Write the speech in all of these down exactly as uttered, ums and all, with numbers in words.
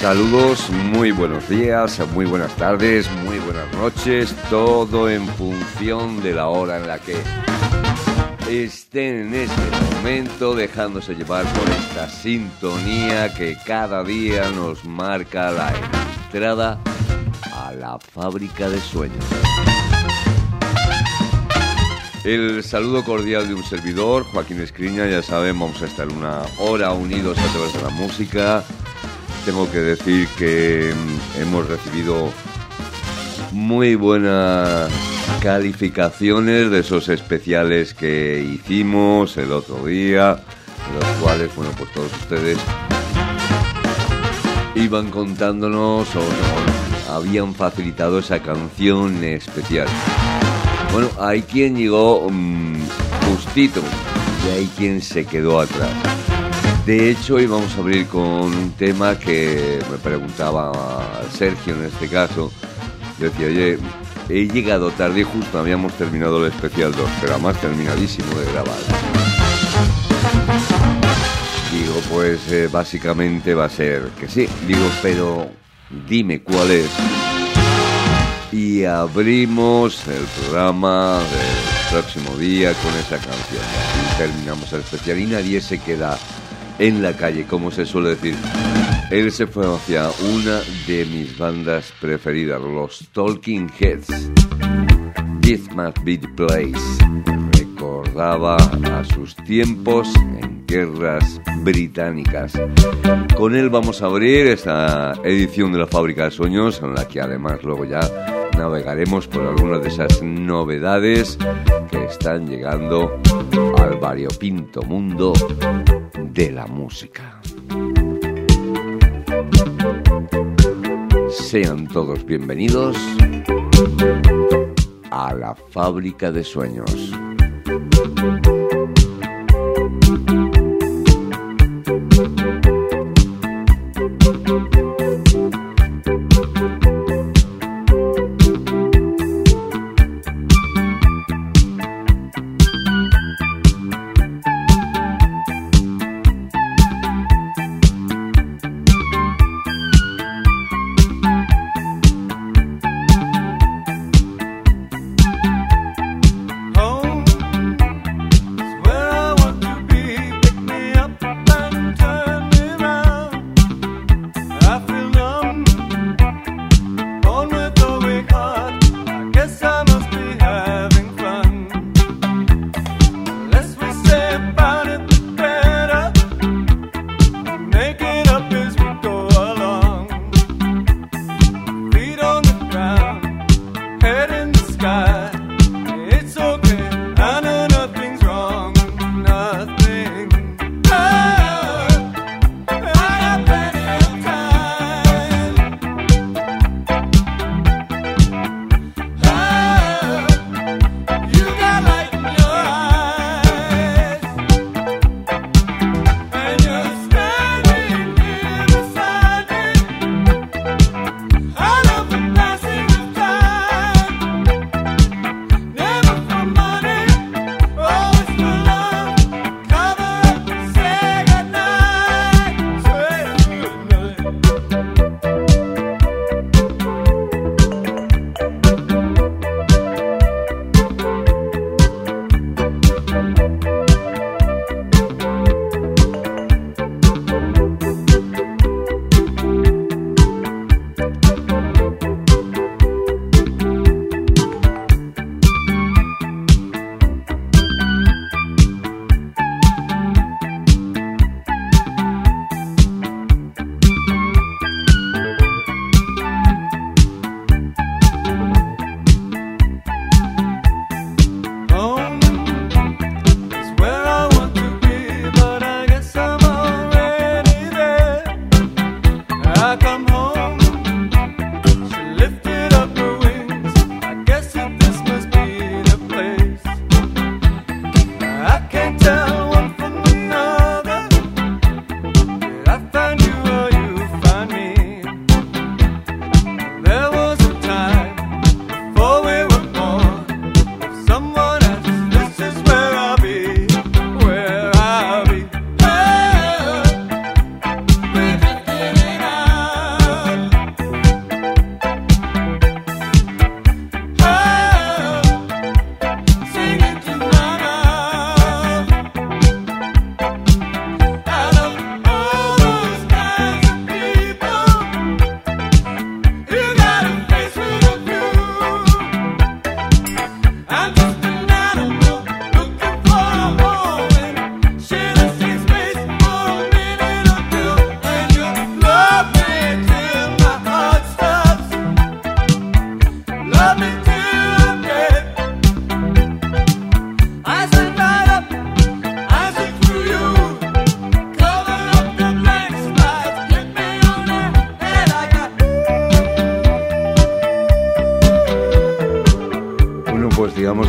Saludos, muy buenos días, muy buenas tardes, muy buenas noches, todo en función de la hora en la que estén en este momento dejándose llevar por esta sintonía que cada día nos marca la entrada a la fábrica de sueños. El saludo cordial de un servidor, Joaquín Escriña. Ya saben, vamos a estar una hora unidos a través de la música. Tengo que decir que hemos recibido muy buenas calificaciones de esos especiales que hicimos el otro día, en los cuales, bueno, pues todos ustedes iban contándonos o nos habían facilitado esa canción especial. Bueno, hay quien llegó mmm, justito y hay quien se quedó atrás. De hecho, hoy vamos a abrir con un tema que me preguntaba Sergio en este caso. Yo decía, oye, he llegado tarde y justo habíamos terminado el especial dos, pero además terminadísimo de grabar. Digo, pues eh, básicamente va a ser que sí. Digo, pero dime cuál es. Y abrimos el programa del próximo día con esa canción. Y terminamos el especial y nadie se queda en la calle, como se suele decir. Él se fue hacia una de mis bandas preferidas, los Talking Heads. This Must Be the Place. Recordaba a sus tiempos en guerras británicas. Con él vamos a abrir esta edición de la Fábrica de Sueños, en la que además luego ya navegaremos por algunas de esas novedades que están llegando al variopinto mundo de la música. Sean todos bienvenidos a la Fábrica de Sueños.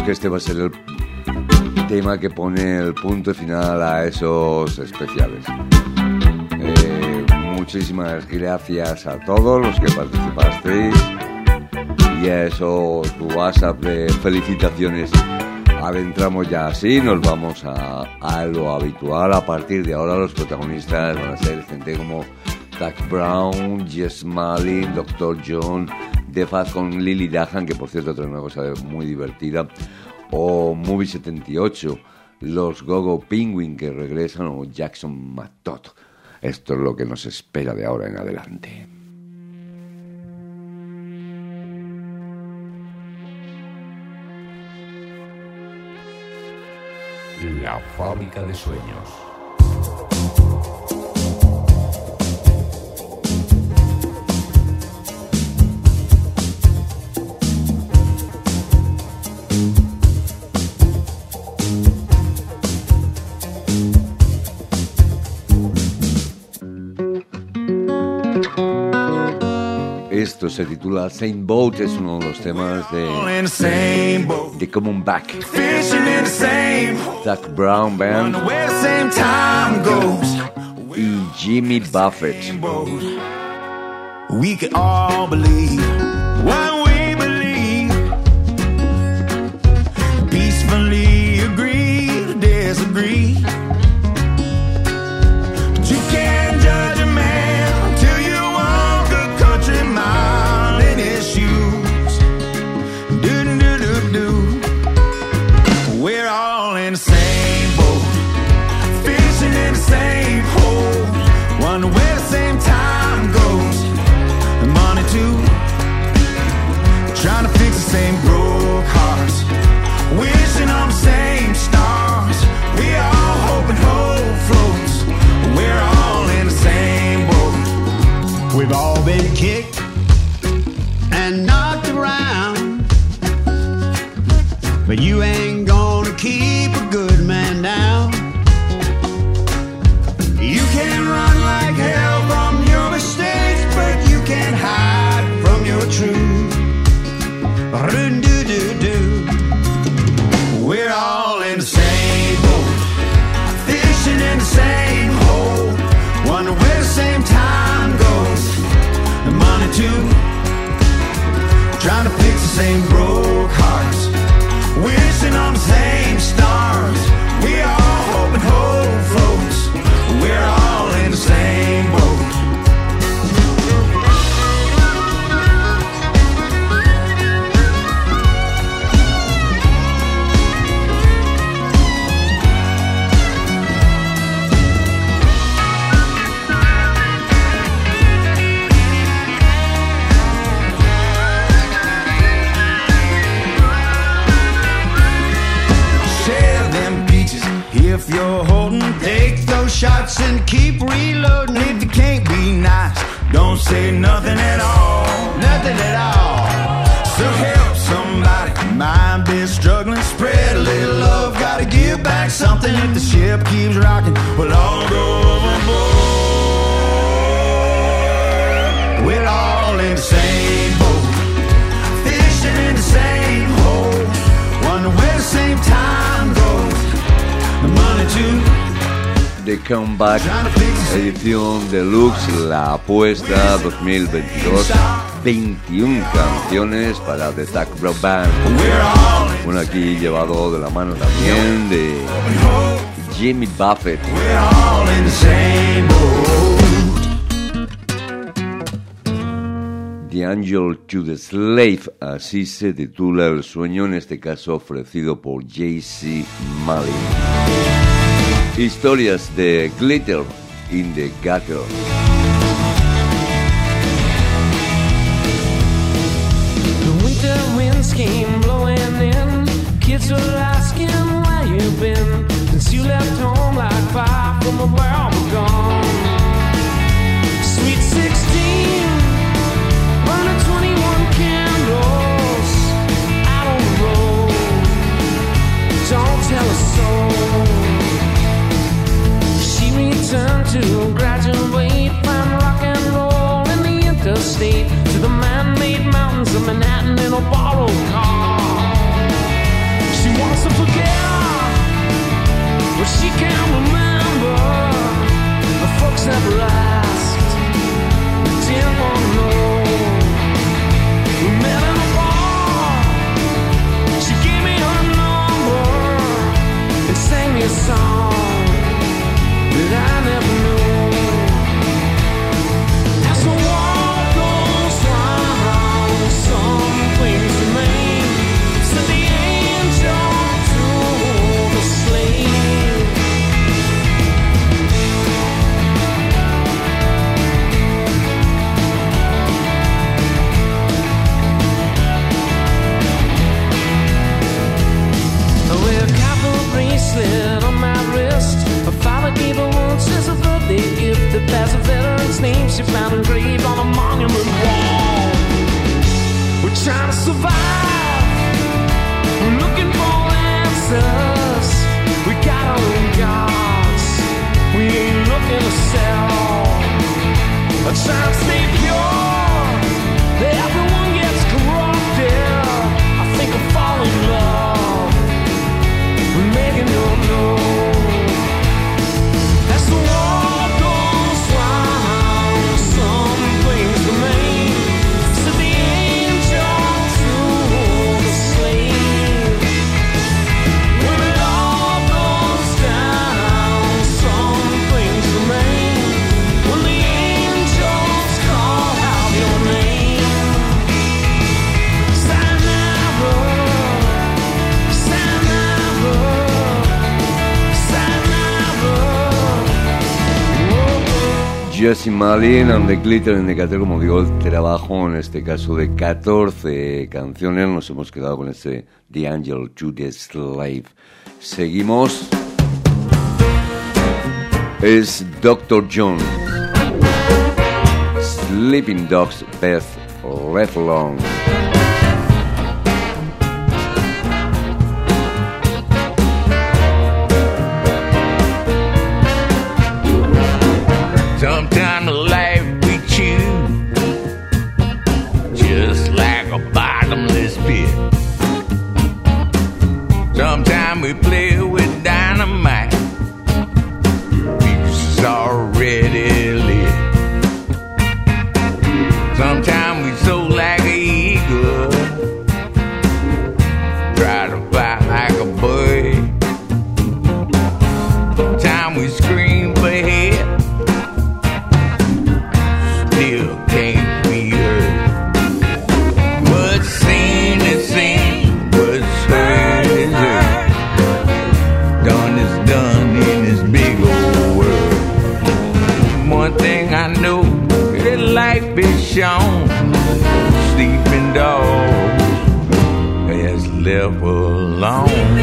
que este va a ser el tema que pone el punto final a esos especiales. Eh, muchísimas gracias a todos los que participasteis y a esos WhatsApp de felicitaciones. Adentramos ya así, nos vamos a, a lo habitual. A partir de ahora los protagonistas van a ser gente como Doc Brown, Jess Malin, doctor John, The Faz con Lily Dahan, que por cierto trae una cosa muy divertida, o Movie setenta y ocho, los Gogo Penguin que regresan, o Jackson Matot. Esto es lo que nos espera de ahora en adelante. La fábrica de sueños. Esto se titula Same Boat, es uno de los temas de The Coming Back, Doc Brown Band y Jimmy Buffett. We could all believe what we believe, peacefully agree to disagree. But you can't judge a man till you walk a country mile in his shoes. Do do do do do. We're all in the same boat, fishing in the same hole, wonder where the same time goes. Money too, trying to fix the same broke hearts, wishing on the same stars. We all hope and hope floats, we're all in the same boat. We've all been kicked and knocked around, but you ain't gonna keep a good man down. You can run like hell from your mistakes, but you can't hide from your truth. Do-do-do-do. We're all in the same boat, fishing in the same hole, wonder where the same time goes. The money too, trying to fix the same broke hearts, wishing on the same stars. We all hope and hope floats, we're all in the same boat. If you're holding, take those shots and keep reloading. If you can't be nice, don't say nothing at all. Nothing at all. So help somebody, mind be struggling, spread a little love. Gotta give back something. If the ship keeps rocking, we'll all go overboard. We're all in the same boat, fishing in the same hole, wonder where the same time goes. The Comeback, edición deluxe, la apuesta dos mil veintidós, veintiuna canciones para The Doc Brown Band. Bueno, aquí llevado de la mano también de Jimmy Buffett. The Angel to the Slave, así se titula el sueño, en este caso ofrecido por J C Malin. Historias de Glitter in the Gutter. The winter winds came blowing in. Kids were asking where you've been since you left home like fire from a barrel gone. Sweet sixteen, burning twenty-one candles out on the road. Don't tell a soul. She returned to graduate from rock and roll in the interstate to the man-made mountains of Manhattan in a borrowed car. She she can't remember. The folks never asked, didn't want to know. We met in a bar. She gave me her number and sang me a song that I never knew. As the war goes round, some things remain. So the angel to the slave. I wear a copper bracelet on my wrist. My father gave her once as a birthday gift. That bears a veteran's name she found engraved on a monument wall. We're trying to survive. We're looking for answers. We got our own gods. We ain't looking to sell. I'm trying to stay pure. Everyone gets corrupted. I think I'll fall in love. We're making no know. As the war goes round, some things remain. So the angel to the slave. When it all goes down, some things remain. When the angels call out your name. Sayonara, sayonara, sayonara. Jessie Malin and the Glitter in the Gutter, como digo, el trabajo en este caso de catorce canciones. Nos hemos quedado con este The Angel to the Slave. Seguimos. Es doctor John. Sleeping Dogs Beth Left Alone. Sometimes life we choose just like a bottomless pit. Sometimes we play with dynamite, fuses already lit. Sometimes we soar like an eagle, try to fly like a bird. Sometimes we scream for help, still can't be heard. What's seen is seen, what's heard is heard. Done is done in this big old world. One thing I know, that life is shown. Sleeping dogs is left alone.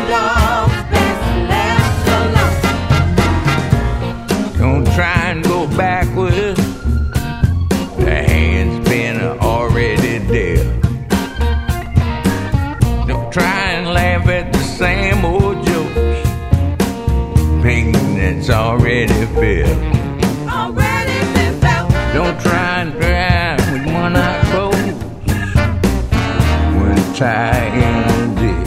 Don't try and go backwards. The hand's been already there. Don't try and laugh at the same old jokes. Pain that's already felt. Already been felt. Don't try and drive with one eye closed when it's tied in a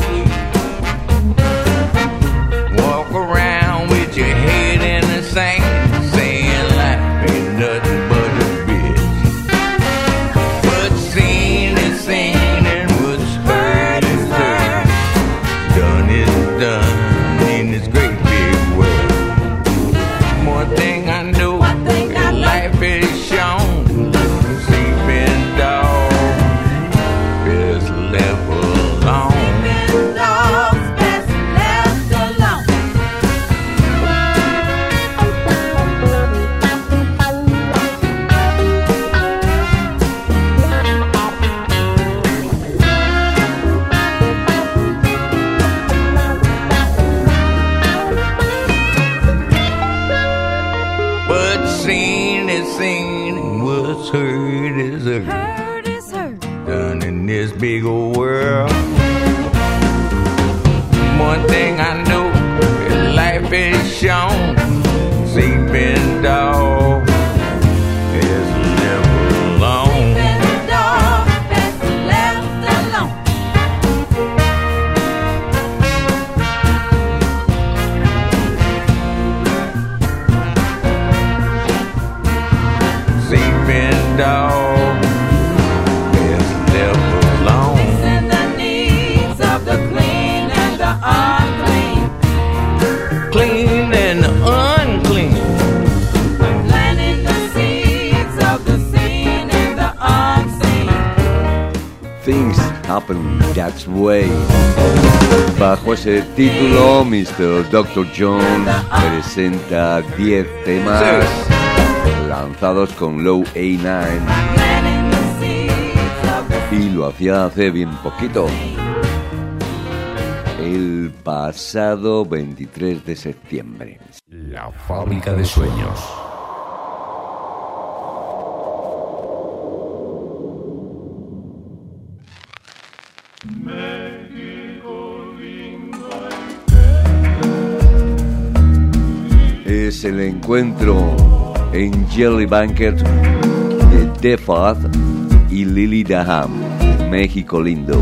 ditch. Walk around with your head in the sand, saying life ain't nothing but a bitch. What's seen is seen and what's heard is heard. Done is done in this great big world. One thing I know, One thing I know. life is shown. Sleeping dog is left alone. Sleeping dogs best left alone. What's seen is seen and what's heard is heard. Heard is heard. Done in this big old world. One thing I know, that life is shown. Sleeping dog is never alone. Sleeping dogs best left alone. Happen That Way. Bajo ese título, mister doctor Jones presenta diez temas lanzados con Low A nueve y lo hacía hace bien poquito, el pasado veintitrés de septiembre. La fábrica de sueños. Es el encuentro en Jelly Banquet de Defat y Lily Daham, México lindo.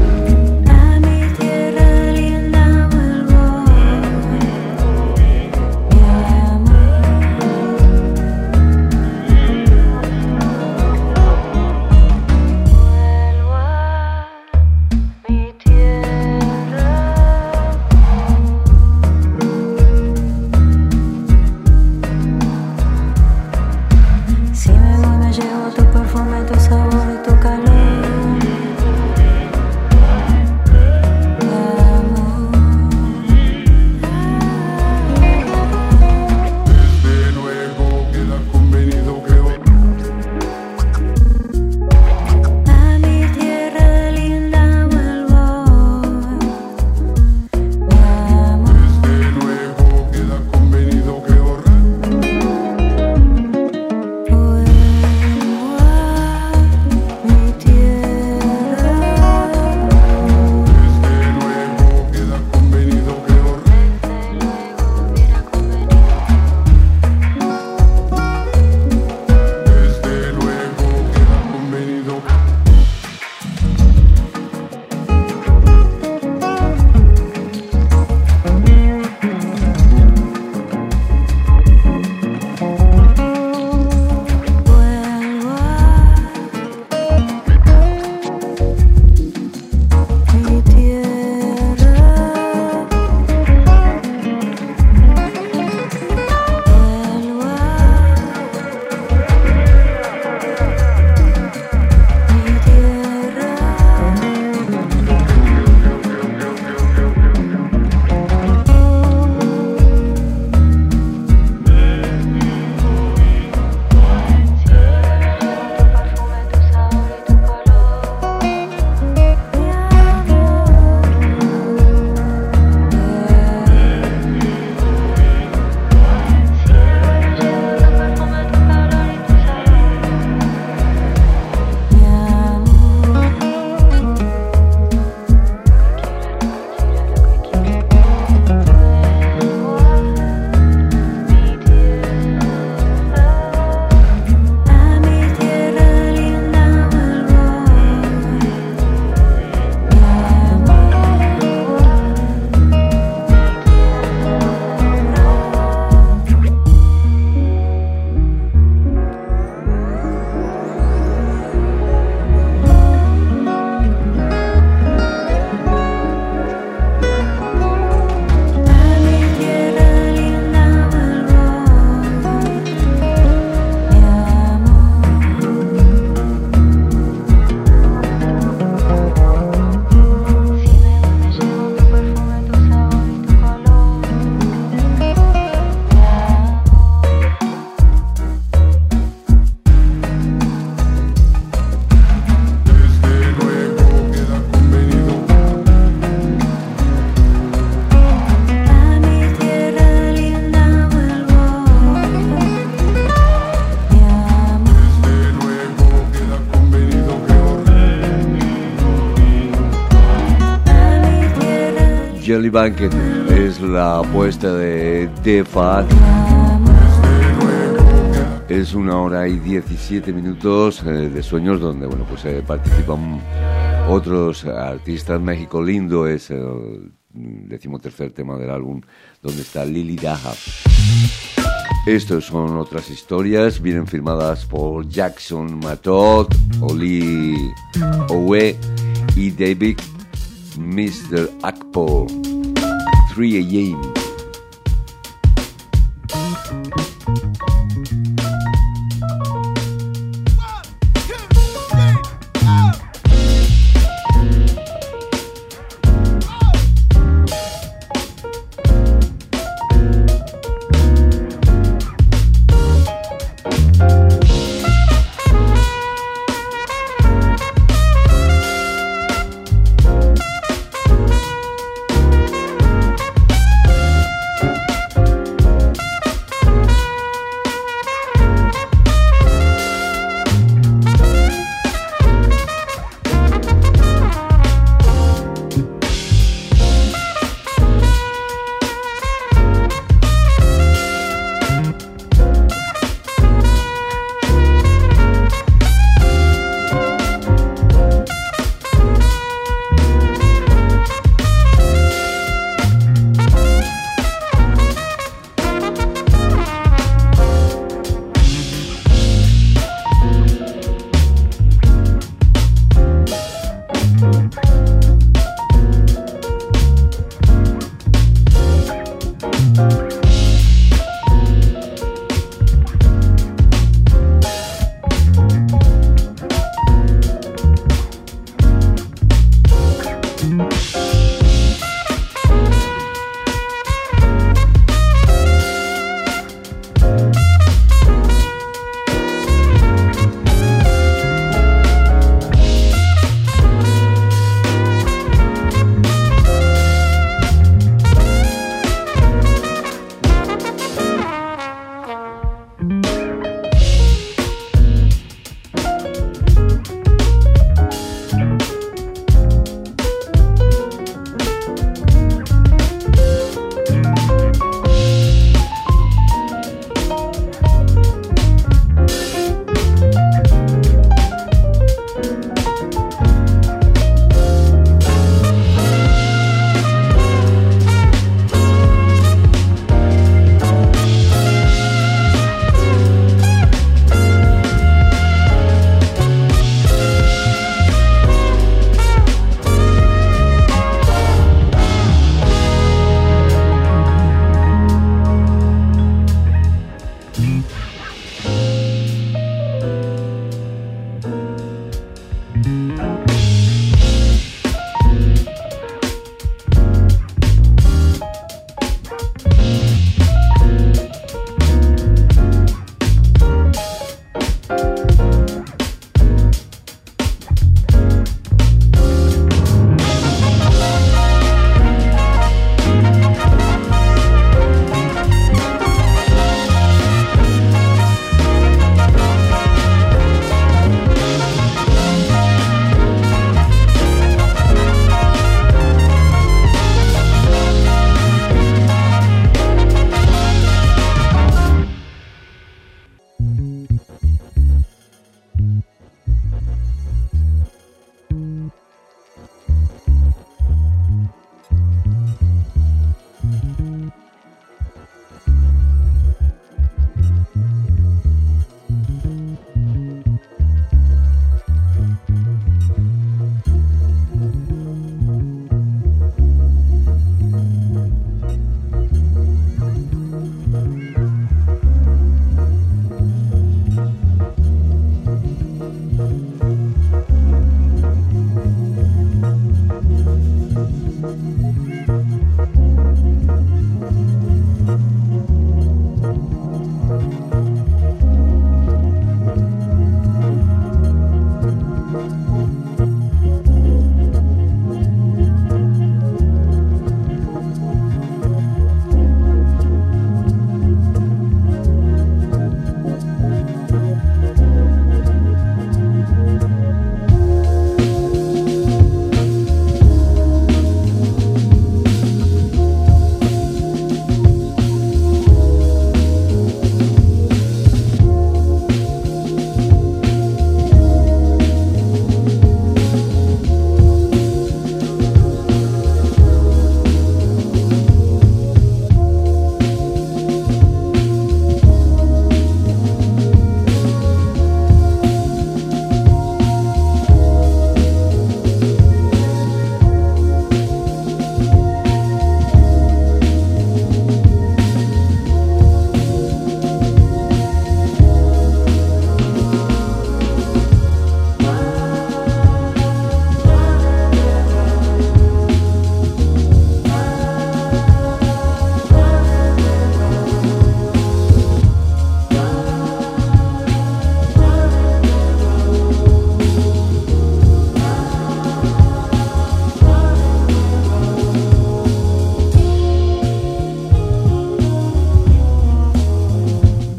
Jelly Banquet es la apuesta de Defat. Es una hora y diecisiete minutos eh, de sueños donde bueno pues eh, participan otros artistas. México lindo es el decimotercer tema del álbum donde está Lily Daham. Estos son otras historias, vienen firmadas por Jackson Matot, Oli Owe y David mister Akpo. three a m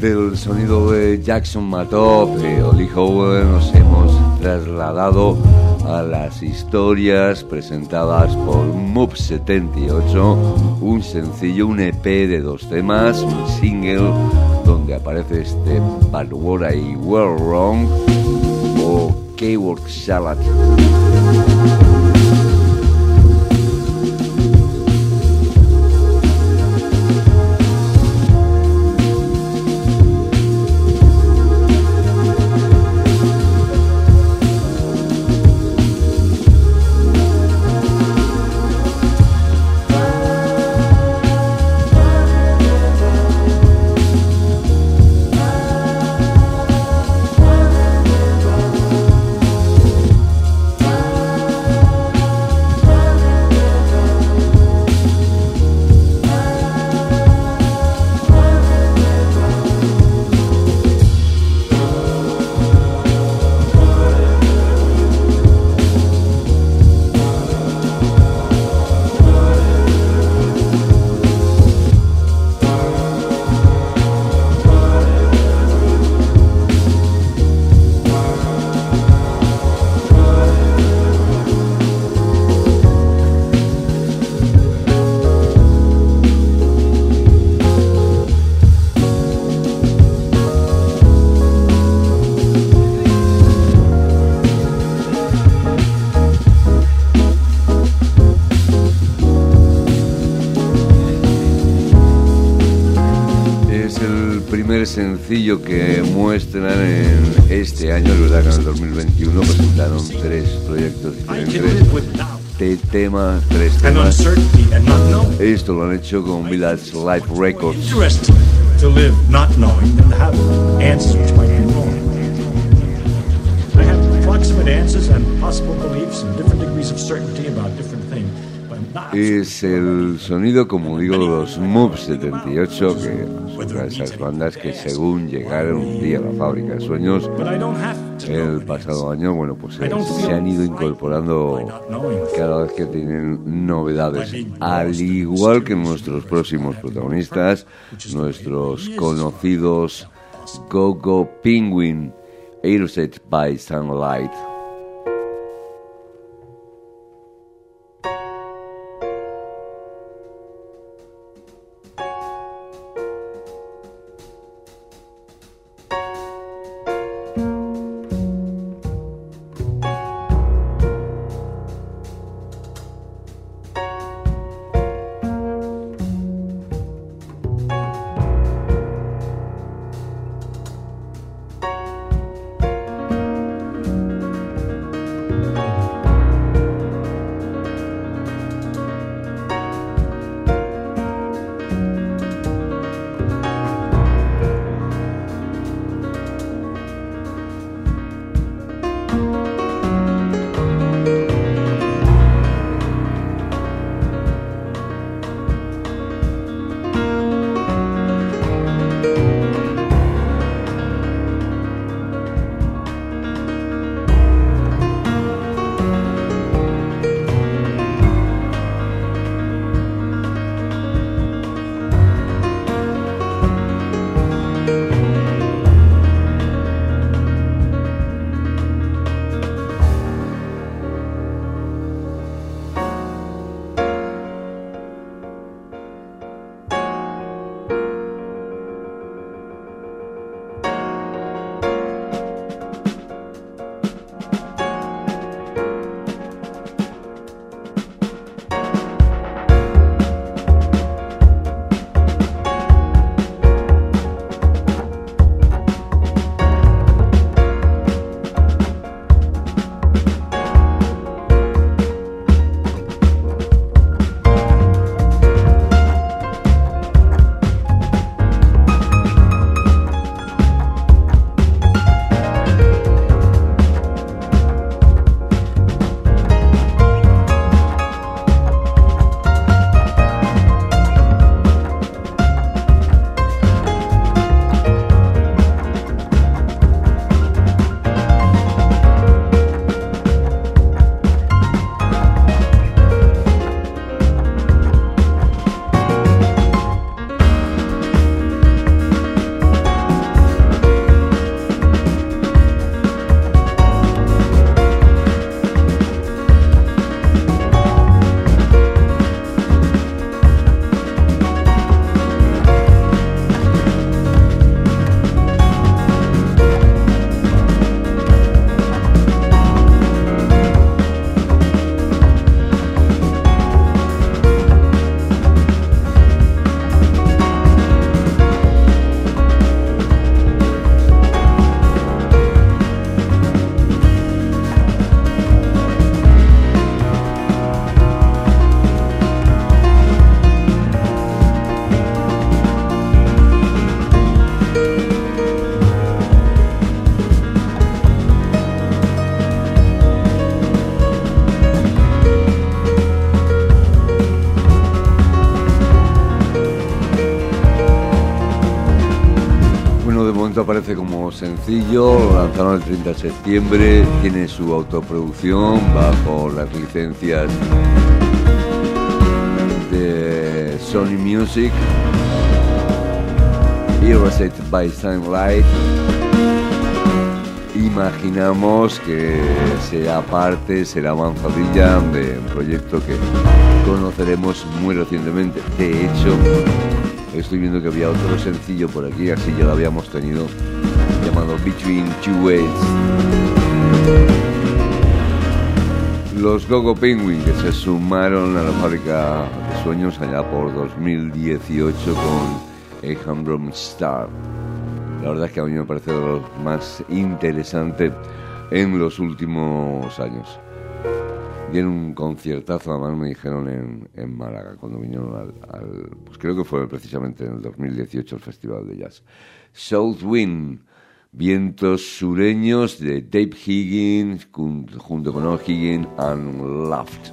del sonido de Jackson Matop y Oli Howell nos hemos trasladado a las historias presentadas por Mob setenta y ocho, un sencillo, un E P de dos temas, un single donde aparece este But What I Were Wrong o K-Work Salad. Sencillo que muestran en este año, es verdad que en el dos mil veintiuno presentaron tres proyectos diferentes de temas, tres temas. Esto lo han hecho con Village Live Records. To live not knowing and have answers which might be wrong. I have approximate answers and possible beliefs and different degrees of certainty about different things. Es el sonido, como digo, de los Mob setenta y ocho, que son una de esas bandas que según llegaron un día a la Fábrica de Sueños el pasado año, bueno, pues eh, se han ido incorporando cada vez que tienen novedades, al igual que nuestros próximos protagonistas, nuestros conocidos Go Go Penguin, Airset by Sunlight. de momento aparece como sencillo, lo lanzaron el treinta de septiembre, tiene su autoproducción bajo las licencias de Sony Music, Erased by Sunlight. Imaginamos que será parte, será avanzadilla de un proyecto que conoceremos muy recientemente. De hecho, estoy viendo que había otro sencillo por aquí, así ya lo habíamos tenido, llamado Between Two Ways. Los Gogo Penguin, que se sumaron a la fábrica de sueños allá por dos mil dieciocho con A Humdrum Star. La verdad es que a mí me parece de lo más interesante en los últimos años. Dieron un conciertazo, además me dijeron en, en Málaga, cuando vinieron al, al... Pues creo que fue precisamente en el dos mil dieciocho el Festival de Jazz. South Wind, vientos sureños de Dave Higgins, junto con O'Higgins and Loft.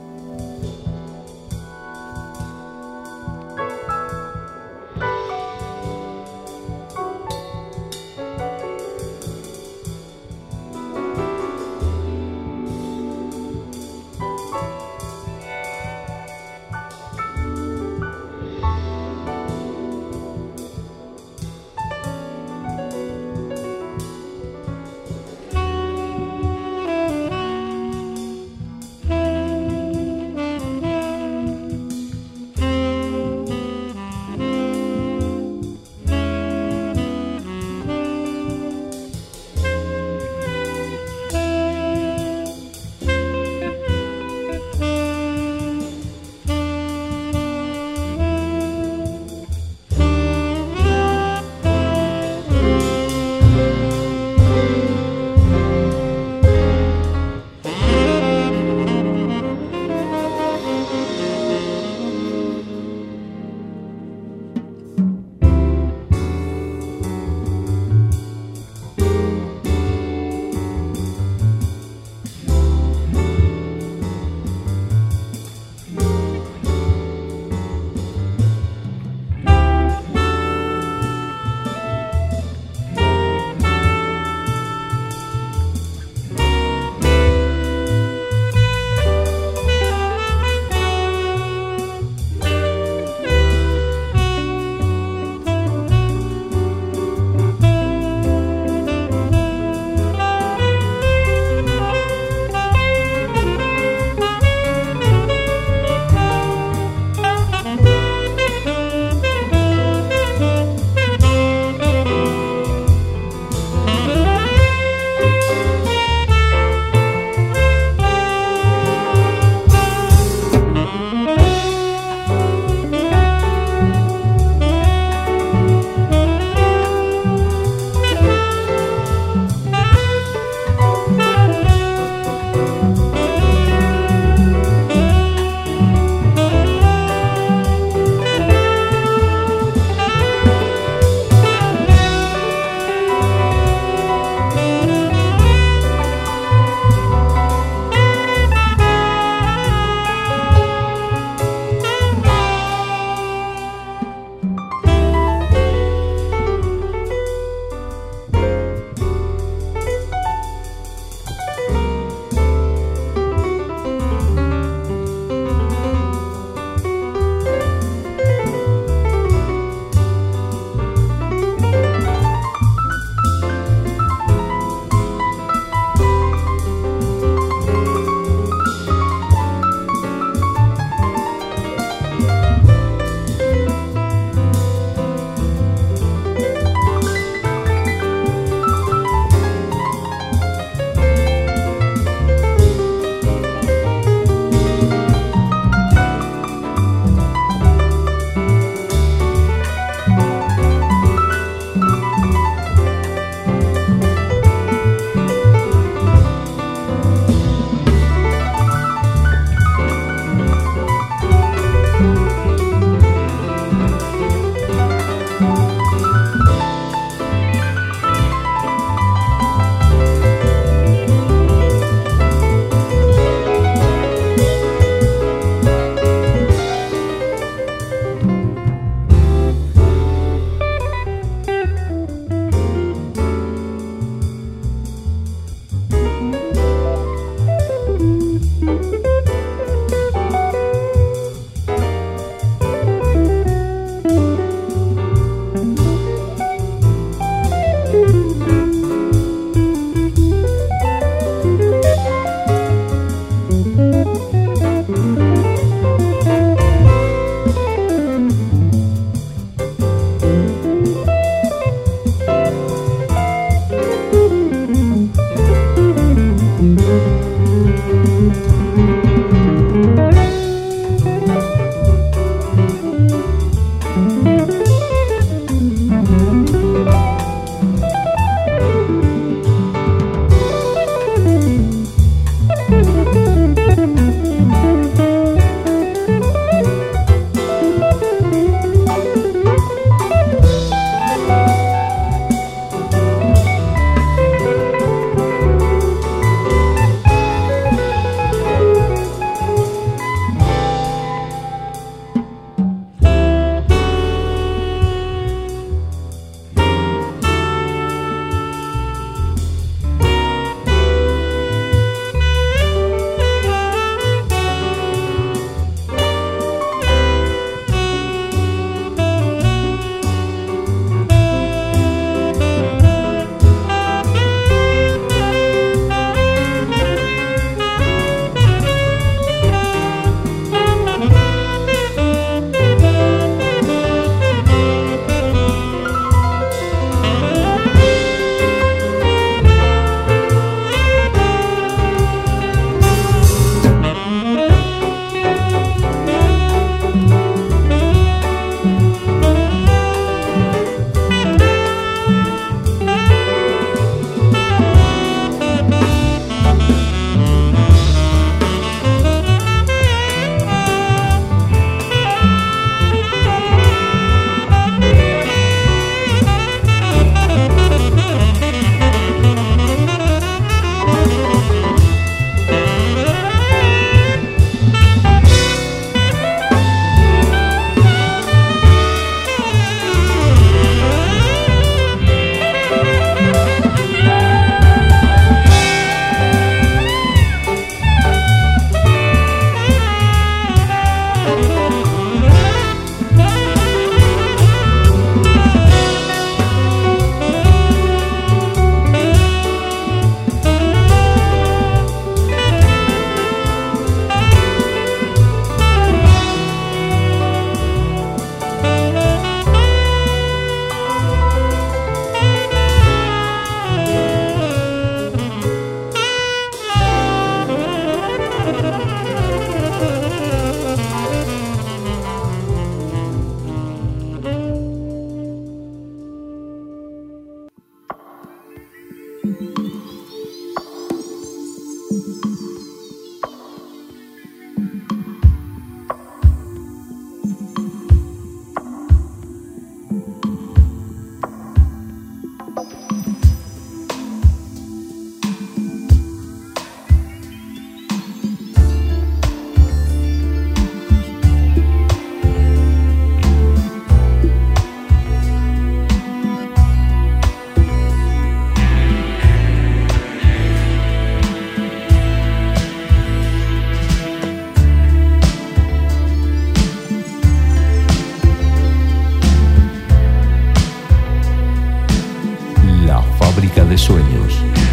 fábrica de sueños.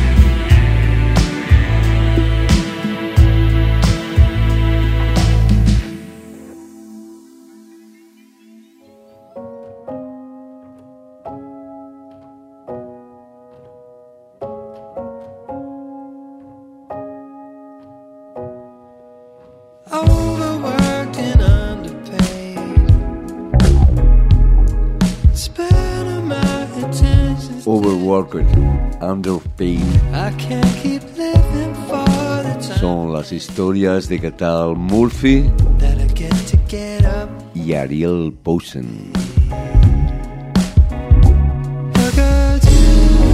Overworked and underpaid. Spending my attention. Overworked, underpaid. I can't keep living for the time Son las historias de Cathal Murphy that I get to get up. y Ariel Posen. I got you.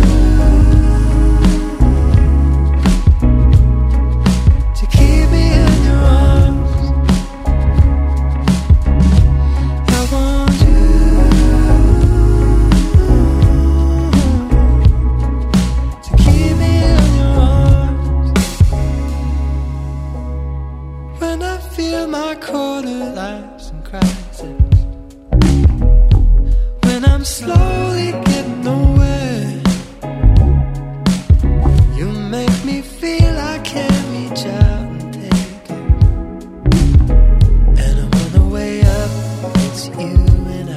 To keep me in your arms. I want you to keep me in your arms. When I feel my quarter lives and crisis, when I'm slowly getting nowhere, you make me feel I can't reach out and take it. And on the way up, it's you and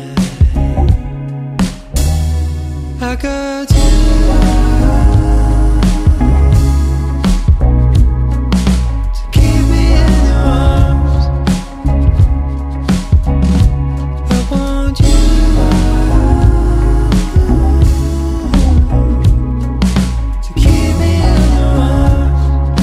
I. I got you. To keep me in your arms. I want you to keep me in your arms.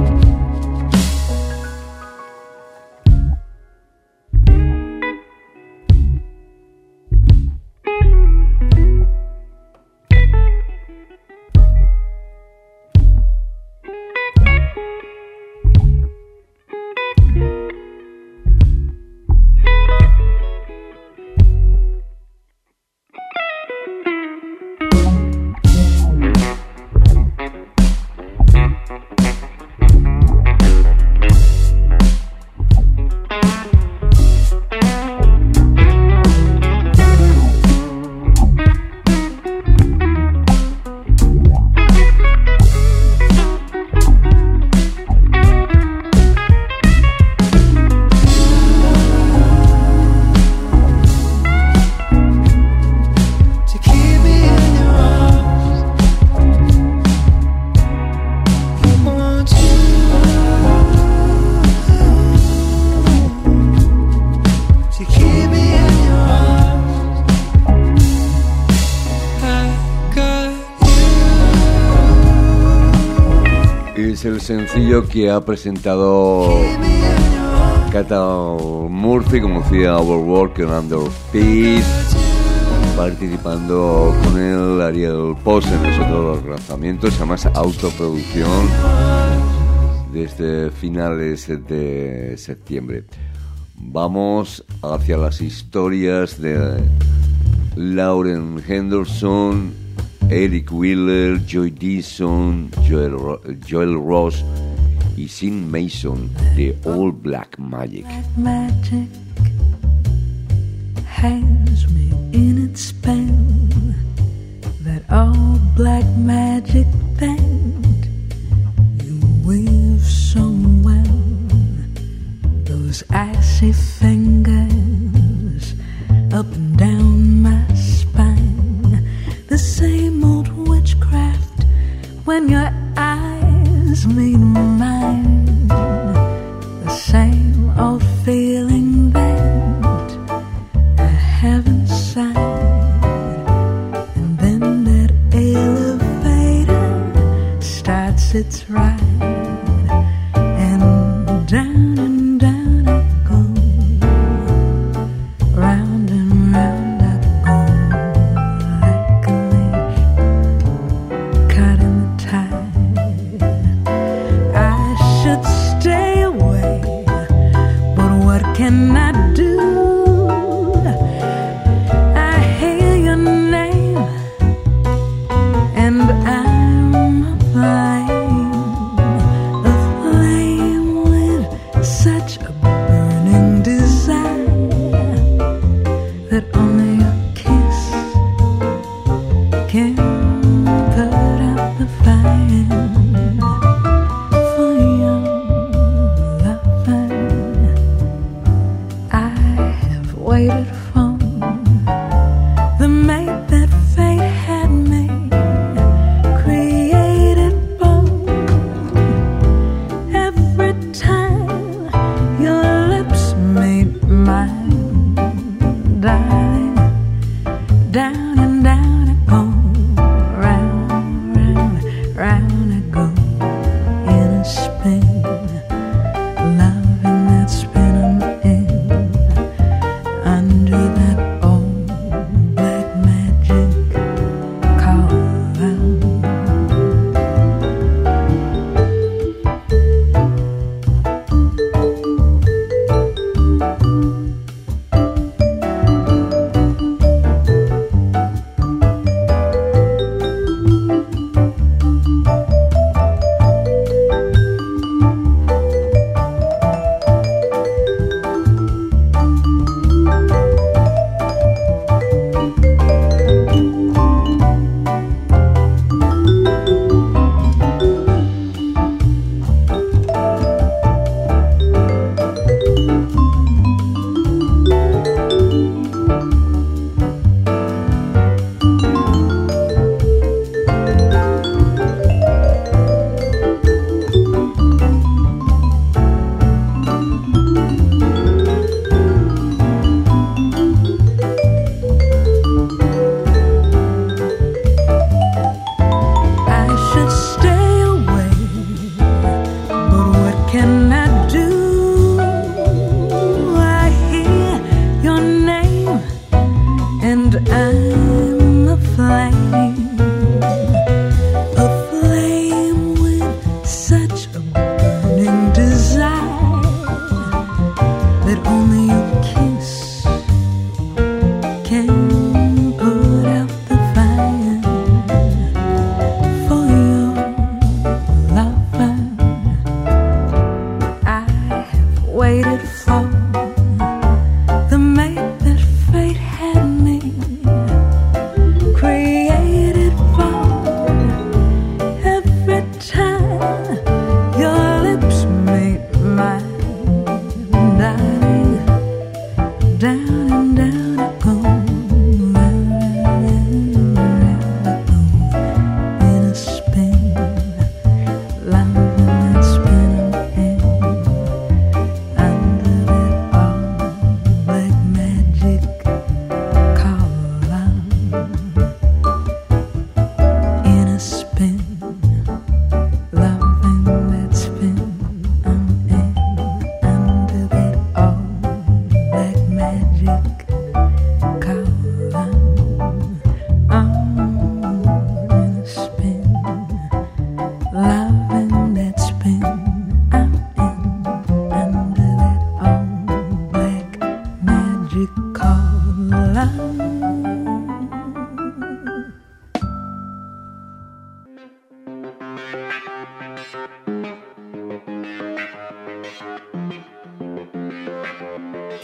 To keep me in your arms. I want you to keep me in your arms. I got you. Es el sencillo que ha presentado Keep me in your arms. Cathal Murphy, como decía, Overworked and Underpaid, participando con él Ariel Posen. Es otro de los lanzamientos, además autoproducción, desde finales de septiembre. Vamos hacia las historias de Lauren Henderson, Eric Wheeler, Joy Dixon, Joel, Ro- Joel Ross y Sin Mason de All Black Magic. Black magic has me in its spell. That all black magic that you weave so well. Those icy fingers up and down my spine. The same old witchcraft when your eyes meet mine. The same old feeling that I have inside. And then that elevator starts its ride. And down and down I go. Round and round I go. Like a leaf caught in the tide. I should stay away, but what can I do? I hear your name, and I'm blind.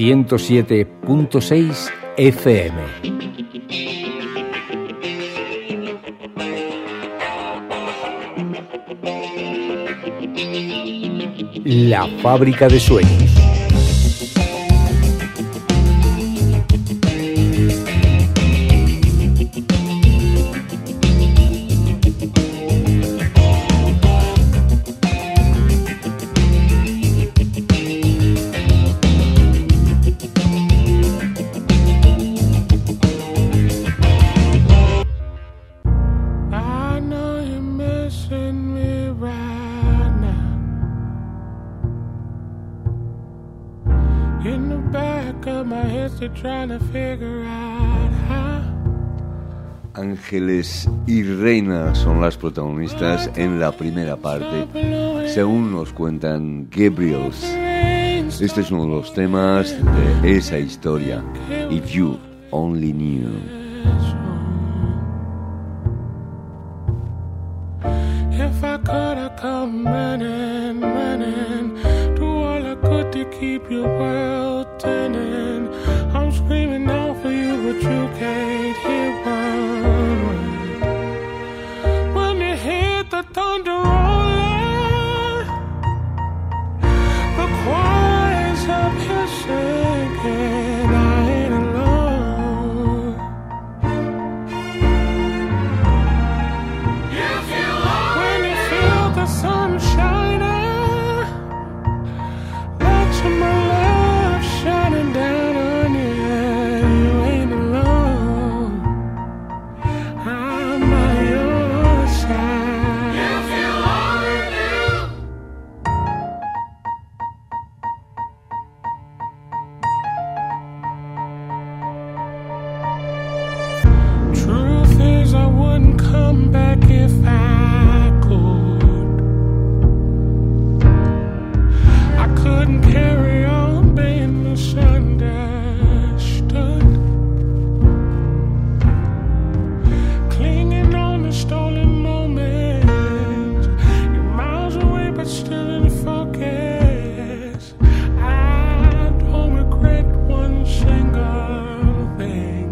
ciento siete punto seis F M. La Fábrica de Sueños. Ángeles y reinas son las protagonistas en la primera parte, según nos cuentan Gabriels. Este es uno de los temas de esa historia, If You Only Knew. If I could, I'd come running, running, do all I could to keep your world turning. I'm screaming out for you, but you can't hear one word. When you hear the thunder rolling, the choir's up here singing, I ain't alone. When you feel the sun shining, let my love shining down on you. You ain't alone. I'm by your side. If you only knew. Truth is, I wouldn't come back if I could. I couldn't carry on being misunderstood. Clinging on to stolen moments. You're miles away, but still in focus. I don't regret one single thing.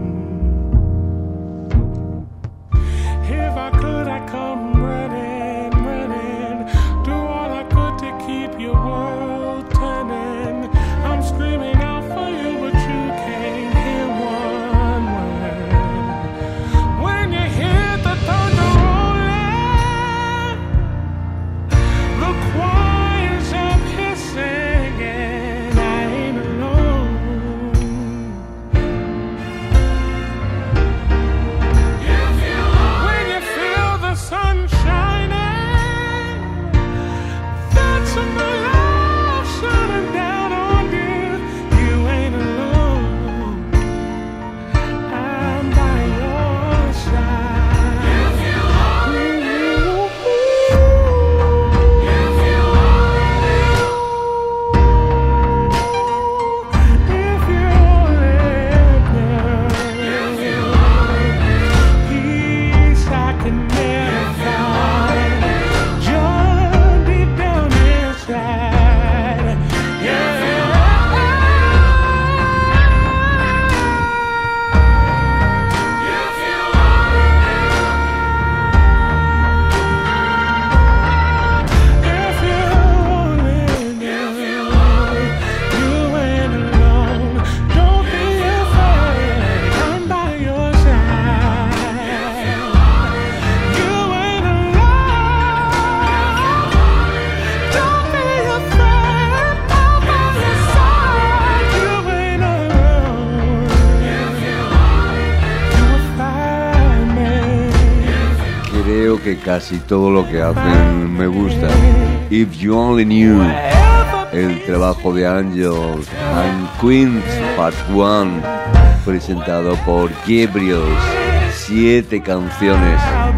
If I could, I'd come running, running. Do all I could to keep your world turning. I'm screaming out for you, but you can't hear one word. When you hear the thunder rolling, the choir's up here singing, I ain't alone. When you feel the sun shining, that's my love shining down on you. You ain't alone. I'm by your side. If you only knew. If you only knew. If you only knew. Peace I can never find. Joy deep down inside. Yeah. If you only knew. You ain't alone. Don't be afraid. I'm by your side. You ain't alone. Don't be afraid. I'm by your side. You ain't alone. You will find me. Creo que casi todo lo que hacen me gusta. If You Only Knew, el trabajo de Angels and Queens Part uno, presentado por Gabriels. Siete canciones.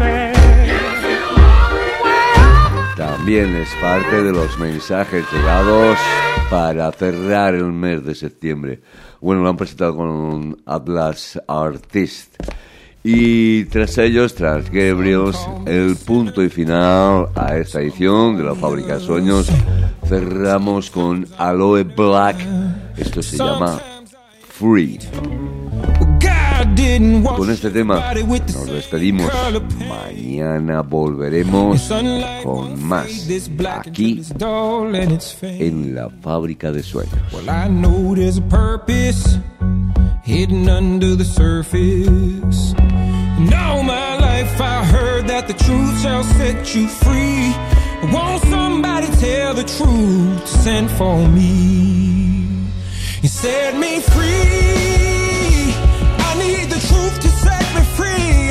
También es parte de los mensajes llegados para cerrar el mes de septiembre. Bueno, lo han presentado con Atlas Artist. Y tras ellos, tras Gabriels, el punto y final a esta edición de la Fábrica de Sueños cerramos con Aloe Black. Esto se llama Free. Con este tema nos despedimos. Mañana volveremos con más aquí en La Fábrica de Sueños. Well, I know there's a purpose hidden under the surface. And all my life I heard that the truth shall set you free. Won't somebody tell the truth to send for me? You set me free. I need the truth to set me free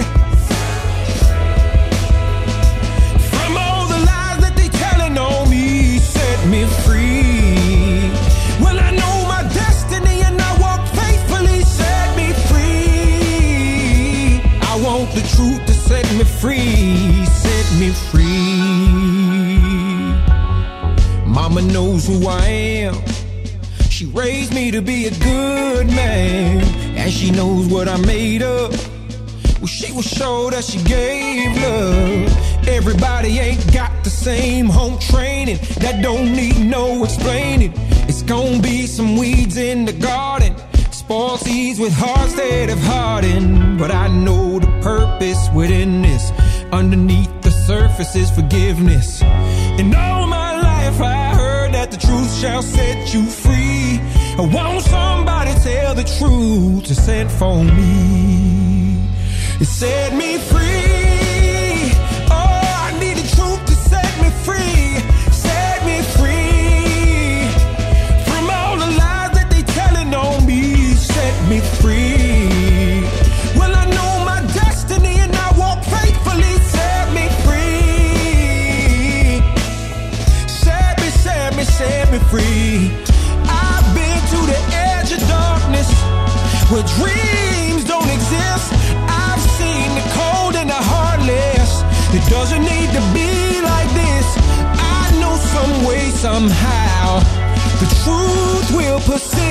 from all the lies that they telling on me. Set me free. Well, I know my destiny and I walk faithfully. Set me free. I want the truth to set me free. Set me free. Mama knows who I am. She raised me to be a good man, and she knows what I'm made of. Well, she was sure that she gave love. Everybody ain't got the same home training. That don't need no explaining. It's gonna be some weeds in the garden, spoiled seeds with hearts that have hardened. But I know the purpose within this. Underneath the surface is forgiveness. And all my life I heard that the truth shall set you free. I want somebody tell the truth to send for me. It set me free. Oh, I need the truth to set me free. Set me free from all the lies that they telling on me. Set me free. Well, I know my destiny and I walk faithfully. Set me free. Set me, set me, set me free. I've been to the edge of darkness where dreams don't exist. I've seen the cold and the heartless. It doesn't need to be like this. I know some way, somehow, the truth will persist.